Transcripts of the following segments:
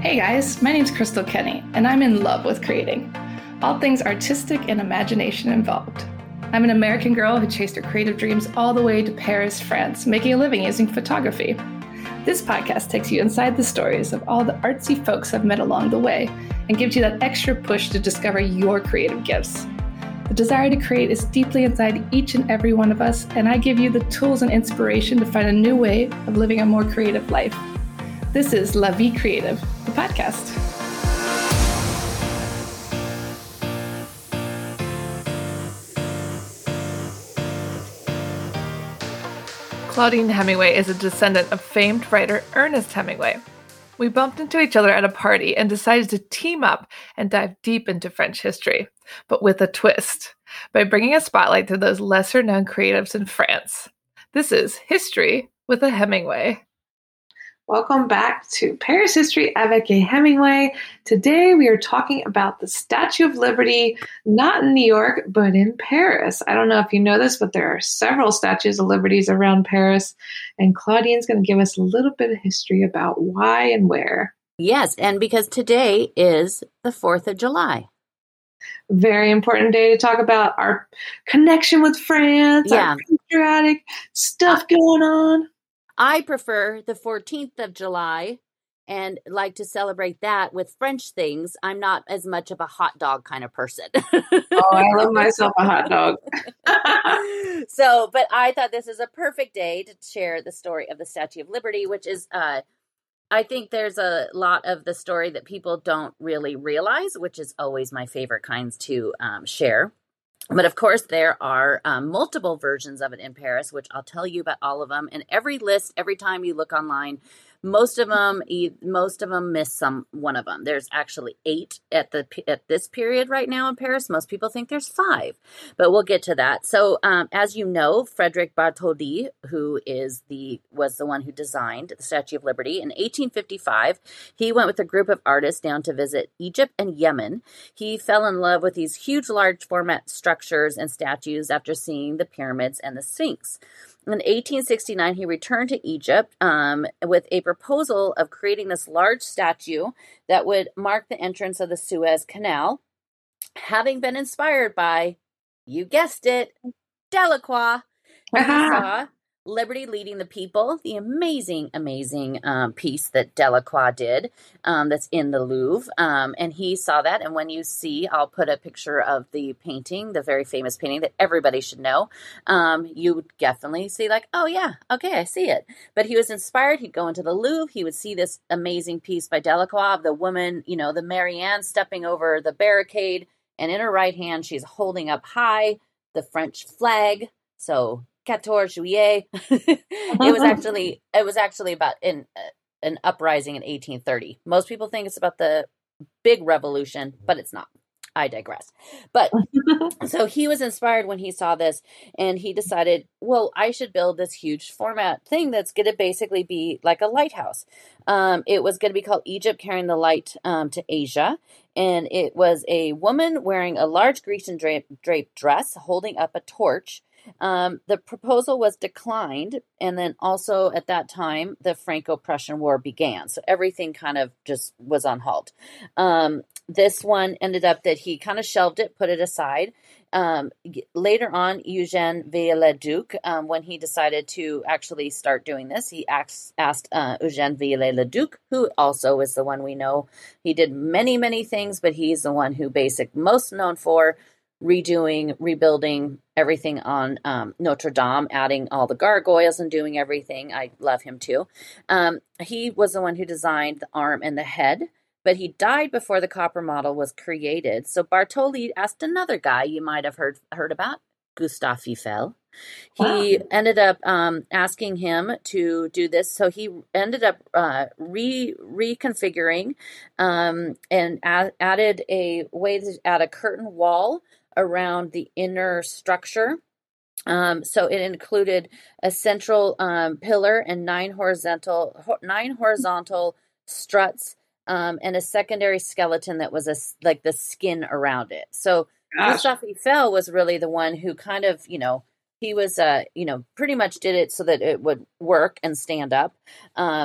Hey guys, my name's Crystal Kenny, and I'm in love with creating. All things artistic and imagination involved. I'm an American girl who chased her creative dreams all the way to Paris, France, making a living using photography. This podcast takes you inside the stories of all the artsy folks I've met along the way and gives you that extra push to discover your creative gifts. The desire to create is deeply inside each and every one of us, and I give you the tools and inspiration to find a new way of living a more creative life. This is La Vie Creative, the podcast. Claudine Hemingway is a descendant of famed writer Ernest Hemingway. We bumped into each other at a party and decided to team up and dive deep into French history, but with a twist, by bringing a spotlight to those lesser-known creatives in France. This is History with a Hemingway. Welcome back to Paris History avec a Hemingway. Today we are talking about the Statue of Liberty, not in New York, but in Paris. I don't know if you know this, but there are several statues of liberties around Paris, and Claudine's going to give us a little bit of history about why and where. Yes, and because today is the 4th of July. Very important day to talk about our connection with France, our patriotic stuff going on. I prefer the 14th of July and like to celebrate that with French things. I'm not as much of a hot dog kind of person. Oh, I love myself a hot dog. But I thought this is a perfect day to share the story of the Statue of Liberty, which is, I think there's a lot of the story that people don't really realize, which is always my favorite kinds to share. But of course, there are multiple versions of it in Paris, which I'll tell you about all of them. And every list, every time you look online, most of them miss one of them. There's actually 8 at this period right now in Paris. Most people think there's 5, but we'll get to that. So, as you know, Frédéric Bartholdi, who was the one who designed the Statue of Liberty in 1855, he went with a group of artists down to visit Egypt and Yemen. He fell in love with these huge, large format structures and statues after seeing the pyramids and the Sphinx. In 1869, he returned to Egypt with a proposal of creating this large statue that would mark the entrance of the Suez Canal, having been inspired by, you guessed it, Delacroix. He saw Liberty Leading the People, the amazing piece that Delacroix did that's in the Louvre. And he saw that. And when you see, I'll put a picture of the painting, the very famous painting that everybody should know. You would definitely see like, oh yeah, okay, I see it. But he was inspired. He'd go into the Louvre. He would see this amazing piece by Delacroix of the woman, the Marianne stepping over the barricade. And in her right hand, she's holding up high the French flag. So 14 Juillet. It was actually about an uprising in 1830. Most people think it's about the big revolution, but it's not. I digress. But so he was inspired when he saw this, and he decided, well, I should build this huge format thing that's going to basically be like a lighthouse. It was going to be called Egypt Carrying the Light to Asia. And it was a woman wearing a large Grecian draped dress holding up a torch. The proposal was declined, and then also at that time, the Franco-Prussian War began. So everything kind of just was on halt. This one ended up that he kind of shelved it, put it aside. Later on, Eugène Viollet-le-Duc, when he decided to actually start doing this, he asked Eugène Viollet-le-Duc, who also is the one we know. He did many, many things, but he's the one who most known for rebuilding everything on Notre Dame, adding all the gargoyles and doing everything. I love him too. He was the one who designed the arm and the head, but he died before the copper model was created. So Bartholdi asked another guy you might have heard about, Gustave Eiffel. He ended up asking him to do this. So he ended up reconfiguring and added a way to add a curtain wall around the inner structure. So it included a central pillar and 9 horizontal struts and a secondary skeleton that was like the skin around it. So Gustave Eiffel was really the one who kind of, he was, pretty much did it so that it would work and stand up.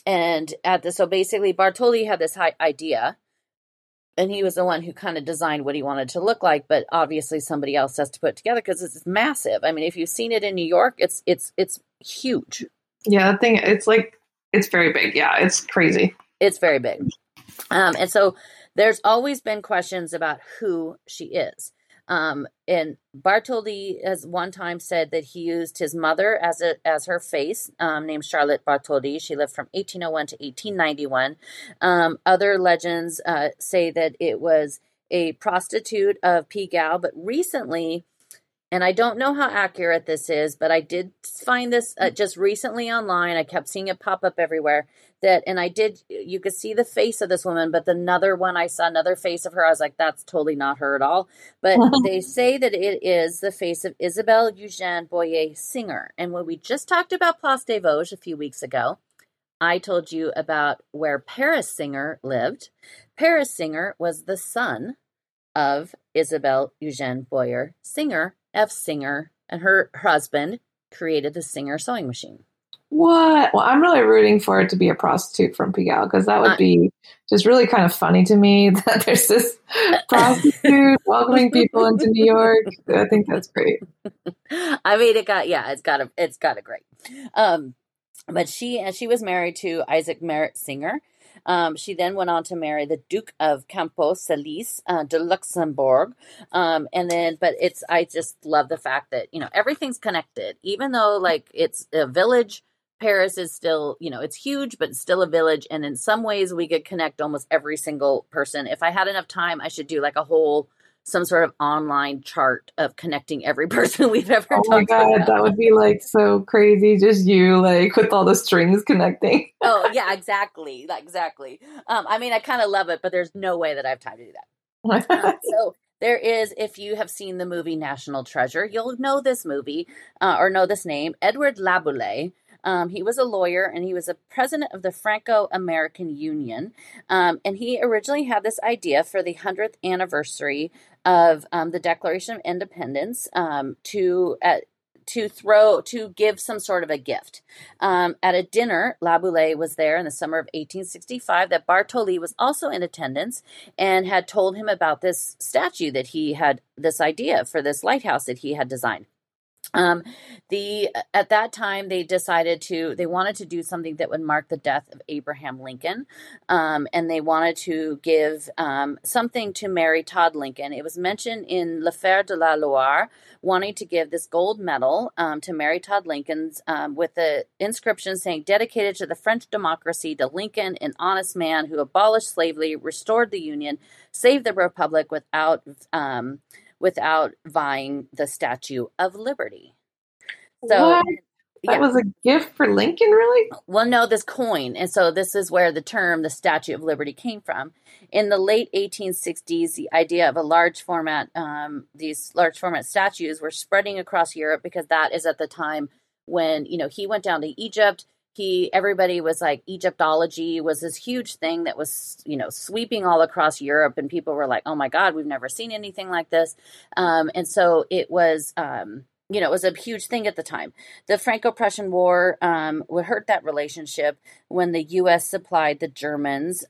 So basically Bartoli had this idea, and he was the one who kind of designed what he wanted to look like, but obviously somebody else has to put it together because it's massive. I mean, if you've seen it in New York, it's huge. Yeah, that thing, it's very big. Yeah, it's crazy. It's very big. And so there's always been questions about who she is. And Bartholdi has one time said that he used his mother as her face, named Charlotte Bartholdi. She lived from 1801 to 1891. Other legends say that it was a prostitute of Pigalle, but recently, and I don't know how accurate this is, but I did find this just recently online. I kept seeing it pop up everywhere. You could see the face of this woman, but another one, I saw another face of her. I was like, that's totally not her at all. But they say that it is the face of Isabelle Eugène Boyer Singer. And when we just talked about Place des Vosges a few weeks ago, I told you about where Paris Singer lived. Paris Singer was the son of Isabelle Eugène Boyer Singer, F. Singer, and her husband created the Singer sewing machine. What? Well, I'm really rooting for it to be a prostitute from Pigalle, because that would be just really kind of funny to me that there's this prostitute welcoming people into New York. I think that's great. I mean, it's got a great. But she was married to Isaac Merritt Singer. She then went on to marry the Duke of Campo Salis de Luxembourg. I just love the fact that, everything's connected, even though like it's a village. Paris is still, it's huge, but it's still a village. And in some ways we could connect almost every single person. If I had enough time, I should do like some sort of online chart of connecting every person we've ever talked about. Oh my God, that would be like so crazy. Just you like with all the strings connecting. Oh yeah, exactly. Exactly. I mean, I kind of love it, but there's no way that I have time to do that. So there is, if you have seen the movie National Treasure, you'll know this movie or know this name, Edward Laboulaye. He was a lawyer and he was a president of the Franco-American Union. And he originally had this idea for the 100th anniversary of the Declaration of Independence to give some sort of a gift. At a dinner, Laboulaye was there in the summer of 1865 that Bartoli was also in attendance and had told him about this statue that he had, this idea for this lighthouse that he had designed. At that time they wanted to do something that would mark the death of Abraham Lincoln. And they wanted to give, something to Mary Todd Lincoln. It was mentioned in L'Affaire de la Loire, wanting to give this gold medal, to Mary Todd Lincoln's, with the inscription saying, dedicated to the French democracy, to Lincoln, an honest man who abolished slavery, restored the Union, saved the Republic without vying the Statue of Liberty. So what? That was a gift for Lincoln, really? Well, no, this coin. And so this is where the term, the Statue of Liberty, came from. In the late 1860s, the idea of these large format statues were spreading across Europe, because that is at the time when, he went down to Egypt. Everybody was like, Egyptology was this huge thing that was, sweeping all across Europe, and people were like, oh my God, we've never seen anything like this. And so it was, it was a huge thing at the time. The Franco-Prussian War would hurt that relationship when the U.S. supplied the Germans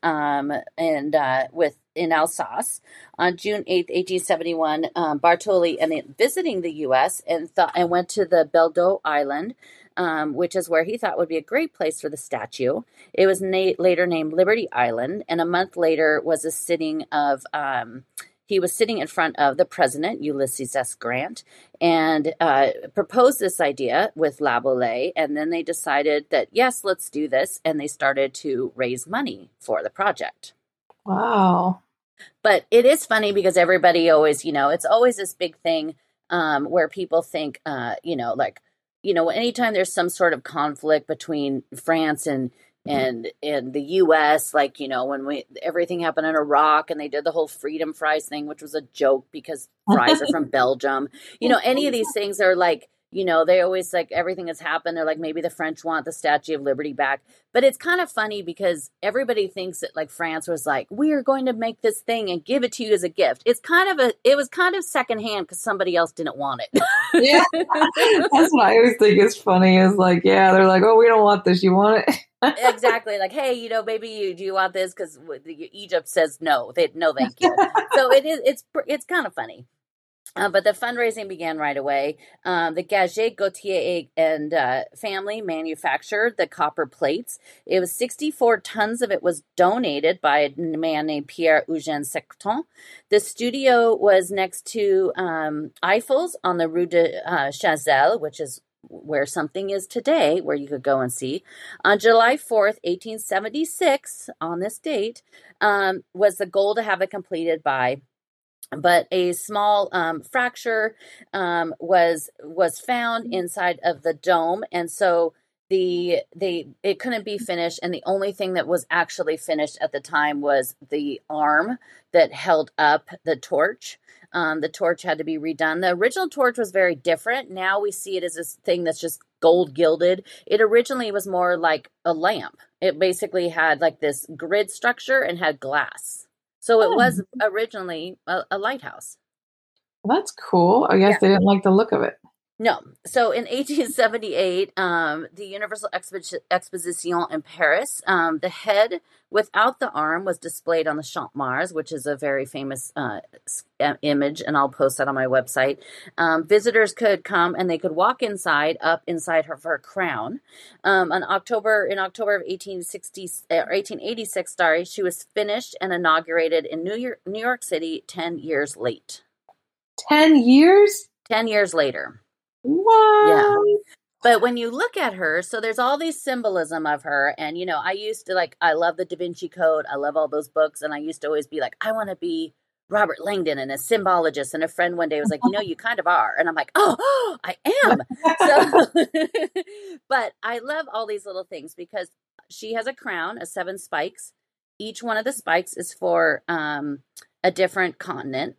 in Alsace. On June 8th, 1871, Bartoli visiting the U.S. and went to the Belleau Island, which is where he thought would be a great place for the statue. It was later named Liberty Island, and a month later was a sitting of he was sitting in front of the president, Ulysses S. Grant, and proposed this idea with Laboulaye, and then they decided that, yes, let's do this, and they started to raise money for the project. Wow. But it is funny because everybody always, it's always this big thing where people think, anytime there's some sort of conflict between France and the U.S., like, when everything happened in Iraq and they did the whole freedom fries thing, which was a joke because fries are from Belgium. Any of these things are like, they always like everything that's happened. They're like, maybe the French want the Statue of Liberty back. But it's kind of funny because everybody thinks that like France was like, we are going to make this thing and give it to you as a gift. It was kind of secondhand because somebody else didn't want it. Yeah, that's what I always think is funny is like, yeah, they're like, oh, we don't want this. You want it? exactly, like, hey, maybe do you want this? Because Egypt says no, no, thank you. So it's kind of funny. But the fundraising began right away. The Gaget, Gautier, and family manufactured the copper plates. It was 64 tons of it was donated by a man named Pierre Eugène Secton. The studio was next to Eiffel's on the Rue de Chazelle, which is where something is today, where you could go and see. On July 4th, 1876, on this date, was the goal to have it completed by. But a small fracture was found inside of the dome, and so it couldn't be finished. And the only thing that was actually finished at the time was the arm that held up the torch. The torch had to be redone. The original torch was very different. Now we see it as this thing that's just gold gilded. It originally was more like a lamp. It basically had like this grid structure and had glass. So it was originally a lighthouse. Well, that's cool. I guess they didn't like the look of it. No. So in 1878, the Universal Exposition in Paris, the head without the arm was displayed on the Champ Mars, which is a very famous image, and I'll post that on my website. Visitors could come and they could walk up inside her crown. In October of 1886, she was finished and inaugurated in New York City 10 years late. 10 years? 10 years later. What? Yeah. But when you look at her, so there's all these symbolism of her. And, I used to I love the Da Vinci Code. I love all those books. And I used to always be like, I want to be Robert Langdon and a symbologist. And a friend one day was like, you kind of are. And I'm like, oh, I am. So, but I love all these little things because she has a crown of 7 spikes. Each one of the spikes is for a different continent.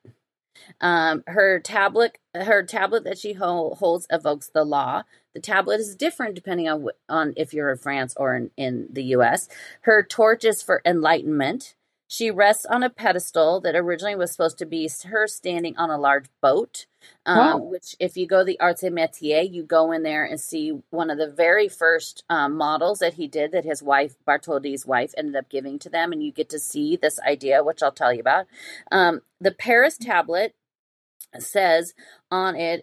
Her tablet that she holds evokes the law. The tablet is different depending on if you're in France or in the U.S. Her torch is for enlightenment. She rests on a pedestal that originally was supposed to be her standing on a large boat, which if you go to the Arts et Métiers, you go in there and see one of the very first models that he did that his wife, Bartholdi's wife, ended up giving to them. And you get to see this idea, which I'll tell you about. The Paris tablet says on it,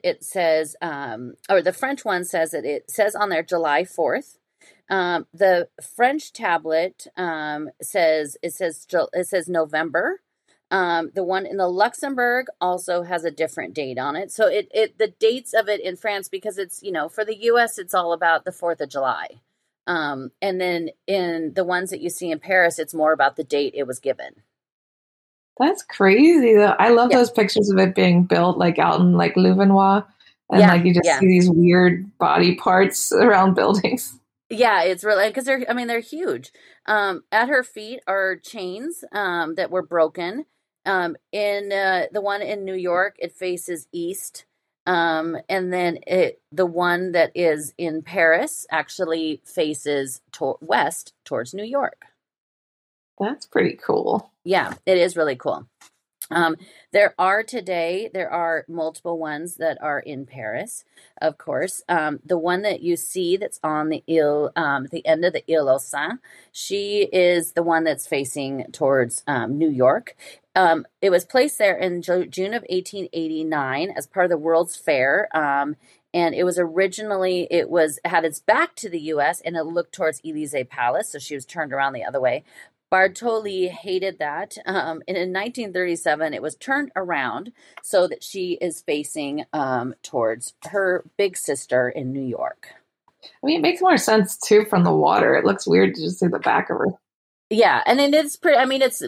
or the French one says that it says on there July 4th. The French tablet says November. The one in the Luxembourg also has a different date on it. So the dates of it in France, because it's, for the US, it's all about the 4th of July. And then in the ones that you see in Paris, it's more about the date it was given. That's crazy. I love those pictures of it being built like out in like Louvenois. And you just see these weird body parts around buildings. Yeah, it's really, because they're huge. At her feet are chains that were broken. In the one in New York, it faces east. And then the one that is in Paris actually faces west towards New York. That's pretty cool. Yeah, it is really cool. There are multiple ones that are in Paris, of course. The one that you see that's on the end of the Ile aux Seins, she is the one that's facing towards New York. It was placed there in June of 1889 as part of the World's Fair. And it was originally, had its back to the U.S. and it looked towards Élysée Palace. So she was turned around the other way. Bartholdi hated that. And in 1937, it was turned around so that she is facing towards her big sister in New York. I mean, it makes more sense too from the water. It looks weird to just see the back of her. Yeah, and then it's pretty. I mean, it's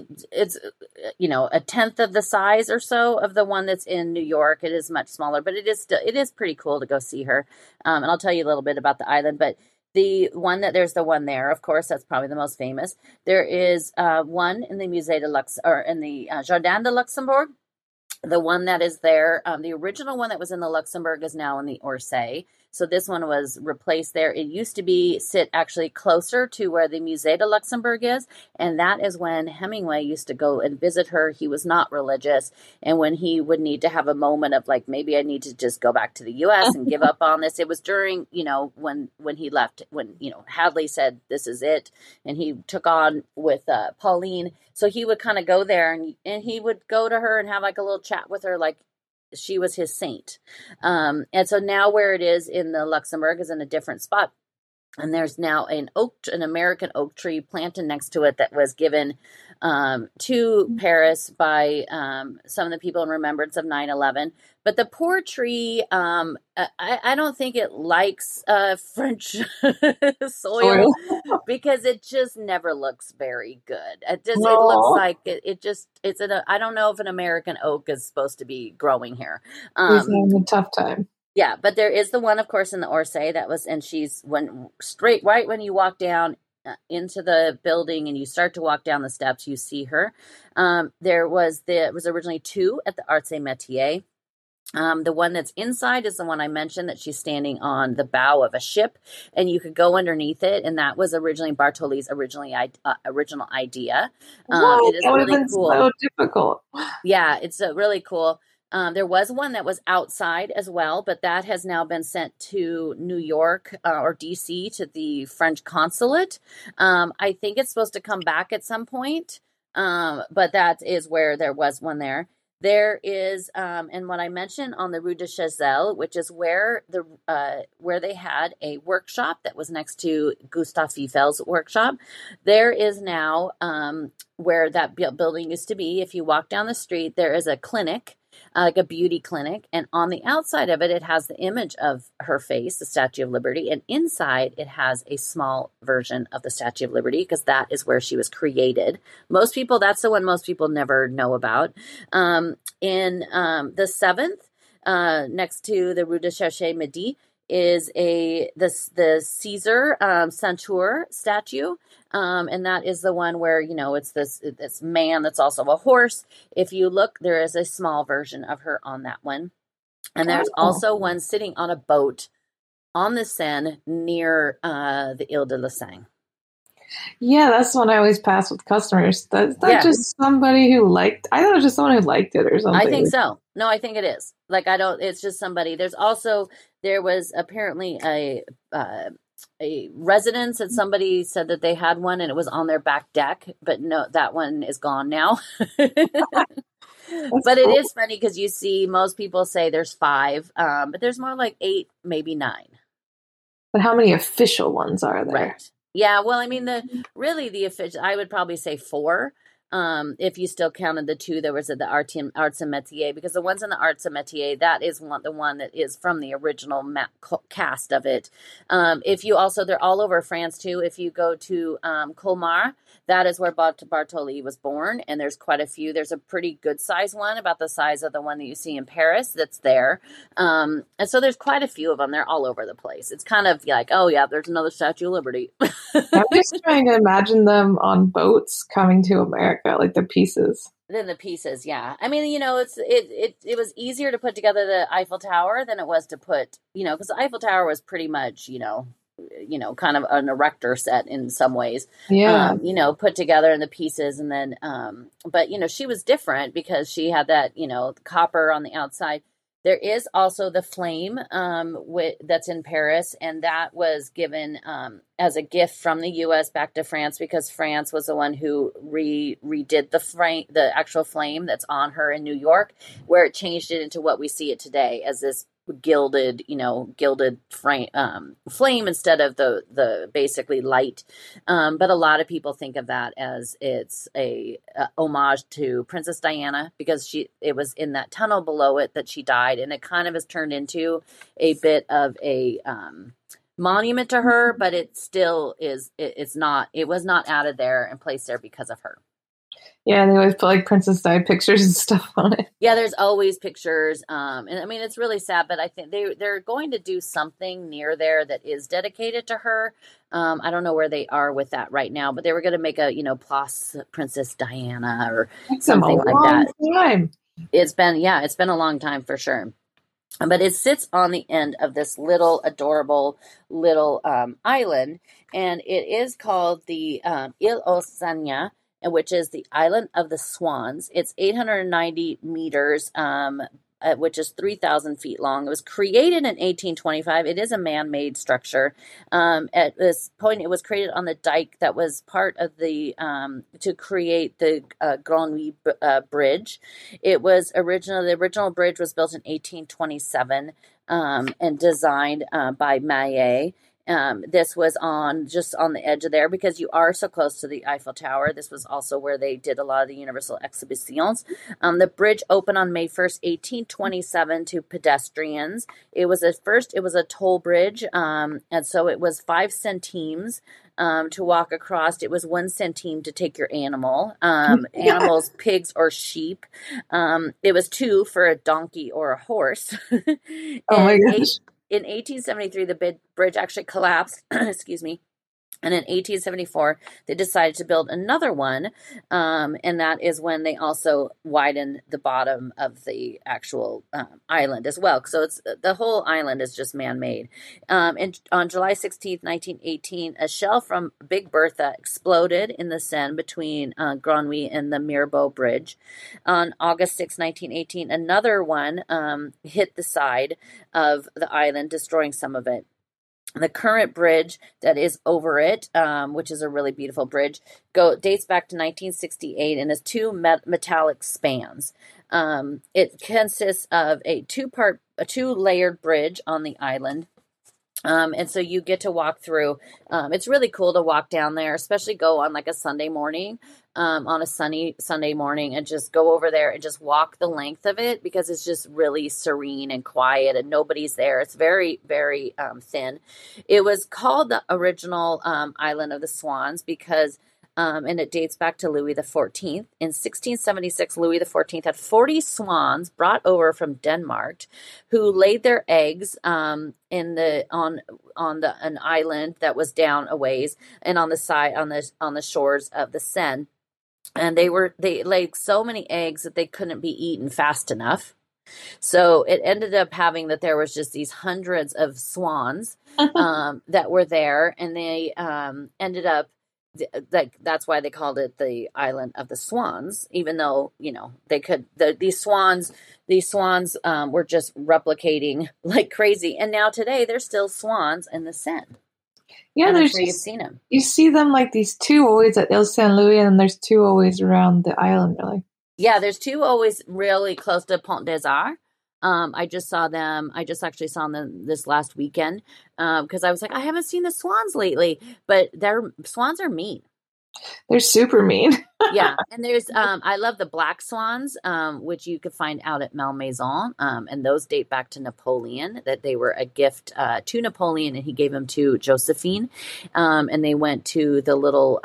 a tenth of the size or so of the one that's in New York. It is much smaller, but it is pretty cool to go see her. And I'll tell you a little bit about the island, but. There's the one there, of course, that's probably the most famous. There is one in the Musée de Lux, or in the Jardin de Luxembourg. The one that is there, the original one that was in the Luxembourg is now in the Orsay. So this one was replaced there. It used to sit actually closer to where the Musée de Luxembourg is. And that is when Hemingway used to go and visit her. He was not religious. And when he would need to have a moment of like, maybe I need to just go back to the US and give up on this. It was during, when he left, when, Hadley said, this is it. And he took on with Pauline. So he would kind of go there and he would go to her and have like a little chat with her, like she was his saint. And so now where it is in the Luxembourg is in a different spot. And there's now an American oak tree planted next to it that was given to Paris by some of the people in remembrance of 9/11. But the poor tree, I don't think it likes French soil because it just never looks very good. It looks like I don't know if an American oak is supposed to be growing here. He's having a tough time. Yeah, but there is the one, of course, in the Orsay and she's straight right when you walk down into the building and you start to walk down the steps, you see her. There was originally two at the Arts et Métiers. The one that's inside is the one I mentioned that she's standing on the bow of a ship and you could go underneath it. And that was originally Bartoli's original idea. It is really cool. So difficult. Yeah, it's really cool. There was one that was outside as well, but that has now been sent to New York or DC to the French consulate. I think it's supposed to come back at some point, but that is where there was one there. There is, and what I mentioned on the Rue de Chazelle, which is where they had a workshop that was next to Gustave Eiffel's workshop. There is now where that building used to be. If you walk down the street, there is a clinic. Like a beauty clinic. And on the outside of it, it has the image of her face, the Statue of Liberty. And inside, it has a small version of the Statue of Liberty because that is where she was created. That's the one most people never know about. In the 7th, next to the Rue de Cherche-Midi, is the Caesar Centaur statue. And that is the one where, it's this man that's also a horse. If you look, there is a small version of her on that one. And there's also one sitting on a boat on the Seine near the Ile de la Seine. Yeah, that's one I always pass with customers. That's not just somebody who liked. I thought it was just someone who liked it or something. I think so. No, I think it is. It's just somebody. There was apparently a residence that somebody said that they had one and it was on their back deck, but no, that one is gone now. But it is funny because you see most people say there's 5, but there's more like 8, maybe 9. But how many official ones are there? Right. Yeah, well, I mean, the official, I would probably say 4. If you still counted the 2 that was at the Arts and Métiers, because the ones in the Arts and Métiers, that is the one that is from the original cast of it. They're all over France too. If you go to Colmar, that is where Bartoli was born, and there's quite a few. There's a pretty good size one, about the size of the one that you see in Paris that's there. And so there's quite a few of them. They're all over the place. It's kind of like, oh yeah, there's another Statue of Liberty. I'm just trying to imagine them on boats coming to America, like the pieces. Than the pieces, yeah. I mean, it was easier to put together the Eiffel Tower than it was to put, because the Eiffel Tower was pretty much, kind of an erector set in some ways. Yeah. Put together in the pieces, and then, but she was different because she had that, copper on the outside. There is also the flame that's in Paris, and that was given as a gift from the U.S. back to France because France was the one who redid the actual flame that's on her in New York, where it changed it into what we see it today as this gilded flame instead of the basically light. But a lot of people think of that as it's a homage to Princess Diana because it was in that tunnel below it that she died, and it kind of has turned into a bit of a monument to her, but it still is. It was not added there and placed there because of her. Yeah, and they always put like Princess Di pictures and stuff on it. Yeah, there's always pictures. And I mean, it's really sad, but I think they're going to do something near there that is dedicated to her. I don't know where they are with that right now, but they were going to make a, Place Princess Diana or something like that. Time. It's been a long time for sure. But it sits on the end of this little adorable little island, and it is called the Ile aux Sanya, which is the Island of the Swans. It's 890 meters, which is 3,000 feet long. It was created in 1825. It is a man-made structure. At this point, it was created on the dike that was part of the to create the Grand Nuit Bridge. It was the original bridge was built in 1827 and designed by Maillet. This was just on the edge of there because you are so close to the Eiffel Tower. This was also where they did a lot of the Universal Exhibitions. The bridge opened on May 1st, 1827 to pedestrians. It was a toll bridge. And so it was 5 centimes to walk across. It was 1 centime to take your animal, animals, pigs or sheep. It was 2 for a donkey or a horse. Oh my gosh. In 1873, the bridge actually collapsed. Excuse me. And in 1874, they decided to build another one, and that is when they also widened the bottom of the actual island as well. So the whole island is just man-made. And on July 16th, 1918, a shell from Big Bertha exploded in the Seine between Grand Nuit and the Mirabeau Bridge. On August 6, 1918, another one hit the side of the island, destroying some of it. The current bridge that is over it, which is a really beautiful bridge, dates back to 1968 and has 2 metallic spans. It consists of a 2-layered bridge on the island. And so you get to walk through. It's really cool to walk down there, especially go on like a Sunday morning, on a sunny Sunday morning, and just go over there and just walk the length of it because it's just really serene and quiet and nobody's there. It's very, very thin. It was called the original Island of the Swans because and it dates back to Louis XIV. In 1676, Louis XIV had 40 swans brought over from Denmark, who laid their eggs on an island that was down a ways and on the shores of the Seine. And they laid so many eggs that they couldn't be eaten fast enough. So it ended up having that there was just these hundreds of swans that were there, and they ended up. That's why they called it the Island of the Swans, even though, these swans were just replicating like crazy. And now today there's still swans in the Seine. Yeah, I'm sure you've seen them. You see them like these 2 always at Ile Saint Louis, and there's 2 always around the island, really. Yeah, there's 2 always really close to Pont des Arts. I just actually saw them this last weekend because I was like, I haven't seen the swans lately, but swans are mean. They're super mean. Yeah, and there's I love the black swans, which you could find out at Malmaison, and those date back to Napoleon. That they were a gift to Napoleon, and he gave them to Josephine, and they went to the little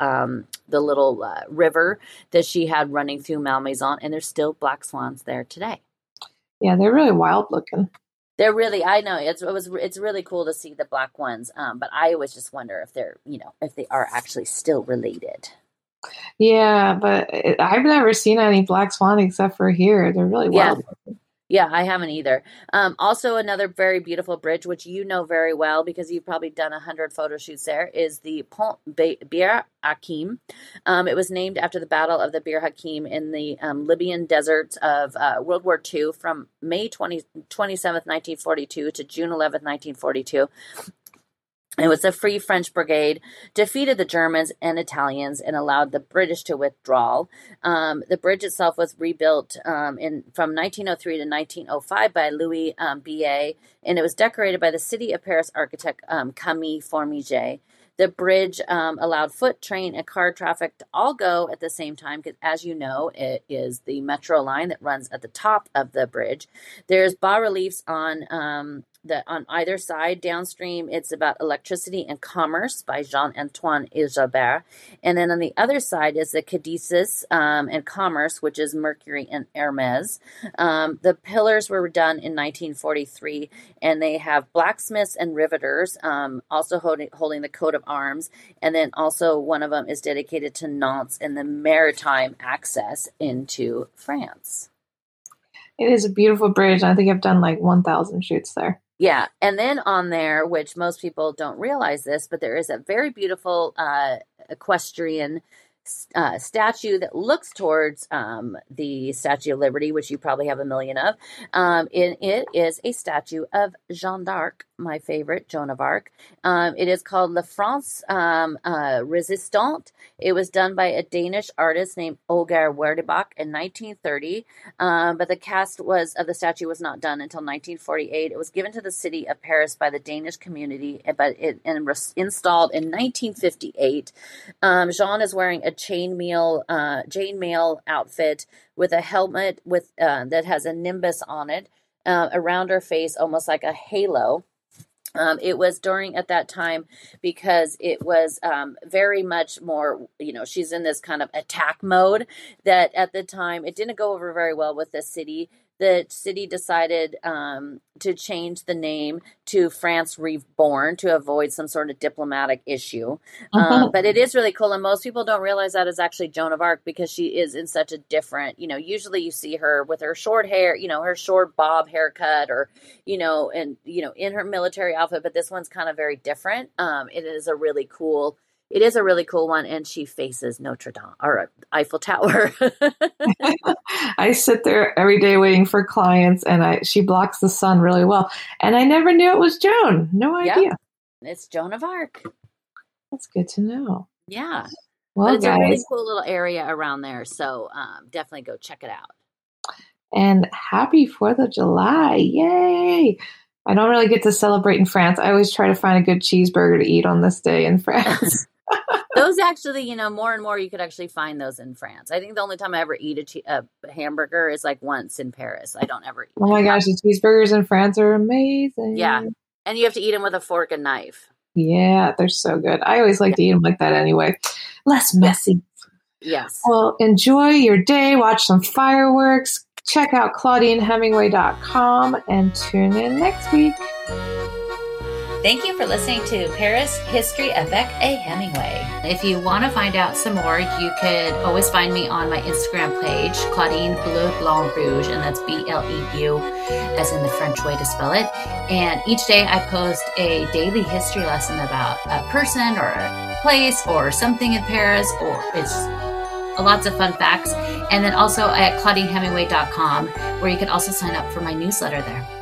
river that she had running through Malmaison, and there's still black swans there today. Yeah, they're really wild looking. They're really, I know it's really cool to see the black ones. But I always just wonder if if they are actually still related. Yeah, but I've never seen any black swan except for here. They're really wild looking. Yeah, I haven't either. Also, another very beautiful bridge, which you know very well because you've probably done 100 photo shoots there, is the Pont Bir Hakeim. It was named after the Battle of the Bir Hakeim in the Libyan deserts of World War II from May 27th, 1942 to June 11th, 1942. It was the Free French Brigade defeated the Germans and Italians and allowed the British to withdraw. The bridge itself was rebuilt from 1903 to 1905 by Louis Billet, and it was decorated by the City of Paris architect Camille Formige. The bridge allowed foot, train, and car traffic to all go at the same time because, as you know, it is the metro line that runs at the top of the bridge. There's bas-reliefs on either side. Downstream, it's about electricity and commerce by Jean-Antoine Gilbert. And then on the other side is the Caduceus and commerce, which is Mercury and Hermes. The pillars were done in 1943, and they have blacksmiths and riveters also holding the coat of arms. And then also one of them is dedicated to Nantes and the maritime access into France. It is a beautiful bridge. I think I've done like 1,000 shoots there. Yeah. And then on there, which most people don't realize this, but there is a very beautiful equestrian statue that looks towards the Statue of Liberty, which you probably have a million of. And it is a statue of Jeanne d'Arc, my favorite, Joan of Arc. It is called La France Résistante. It was done by a Danish artist named Olga Werdebach in 1930, but the cast of the statue was not done until 1948. It was given to the city of Paris by the Danish community, but it was installed in 1958. Jeanne is wearing a chainmail outfit with a helmet that has a nimbus on it around her face, almost like a halo. It was at that time because it was very much more, she's in this kind of attack mode that at the time it didn't go over very well with the city. The city decided to change the name to France Reborn to avoid some sort of diplomatic issue. But it is really cool. And most people don't realize that is actually Joan of Arc because she is in such a different, usually you see her with her short hair, her short bob haircut or, in her military outfit. But this one's kind of very different. It is a really cool one, and she faces Notre Dame or Eiffel Tower. I sit there every day waiting for clients, and she blocks the sun really well. And I never knew it was Joan. No idea. Yep. It's Joan of Arc. That's good to know. Yeah. Well, but it's guys, a really cool little area around there, so definitely go check it out. And happy 4th of July. Yay! I don't really get to celebrate in France. I always try to find a good cheeseburger to eat on this day in France. Those actually, more and more you could actually find those in France. I think the only time I ever eat a hamburger is like once in Paris. I don't ever eat Oh my gosh, the cheeseburgers in France are amazing. Yeah. And you have to eat them with a fork and knife. Yeah, they're so good. I always like to eat them like that anyway. Less messy. Yes. Well, enjoy your day. Watch some fireworks. Check out ClaudineHemingway.com and tune in next week. Thank you for listening to Paris History avec a Hemingway. If you want to find out some more, you could always find me on my Instagram page, Claudine Bleu Blanc Rouge, and that's BLEU, as in the French way to spell it. And each day I post a daily history lesson about a person or a place or something in Paris, or it's lots of fun facts. And then also at ClaudineHemingway.com, where you can also sign up for my newsletter there.